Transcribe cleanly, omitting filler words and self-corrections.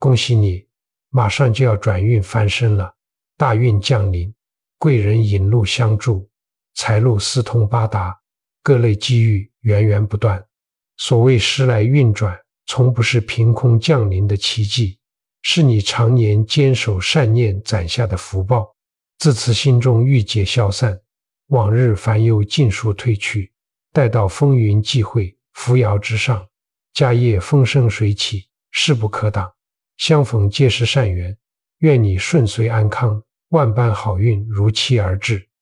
恭喜你，马上就要转运翻身了，大运降临，贵人引路相助，财路四通八达，各类机遇源源不断。所谓时来运转，从不是凭空降临的奇迹，是你常年坚守善念攒下的福报。自此心中郁结消散，往日烦忧尽数退去，待到风云际会，扶摇直上，家业风生水起，势不可挡。相逢皆是善缘，愿你顺遂安康，万般好运如期而至。